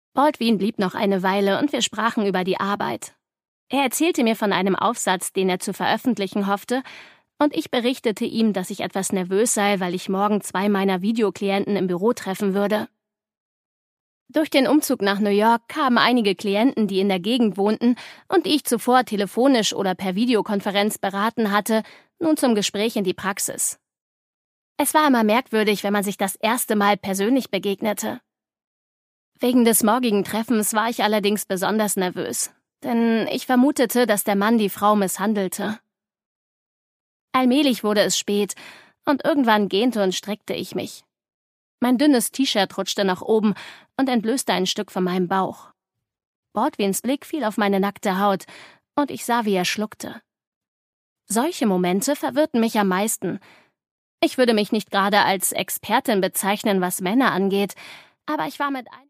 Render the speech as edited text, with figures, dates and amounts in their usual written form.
Baldwin blieb noch eine Weile und wir sprachen über die Arbeit. Er erzählte mir von einem Aufsatz, den er zu veröffentlichen hoffte, und ich berichtete ihm, dass ich etwas nervös sei, weil ich morgen 2 meiner Videoklienten im Büro treffen würde. Durch den Umzug nach New York kamen einige Klienten, die in der Gegend wohnten und die ich zuvor telefonisch oder per Videokonferenz beraten hatte, nun zum Gespräch in die Praxis. Es war immer merkwürdig, wenn man sich das erste Mal persönlich begegnete. Wegen des morgigen Treffens war ich allerdings besonders nervös, denn ich vermutete, dass der Mann die Frau misshandelte. Allmählich wurde es spät und irgendwann gähnte und streckte ich mich. Mein dünnes T-Shirt rutschte nach oben und entblößte ein Stück von meinem Bauch. Baldwins Blick fiel auf meine nackte Haut und ich sah, wie er schluckte. Solche Momente verwirrten mich am meisten. Ich würde mich nicht gerade als Expertin bezeichnen, was Männer angeht, aber ich war mit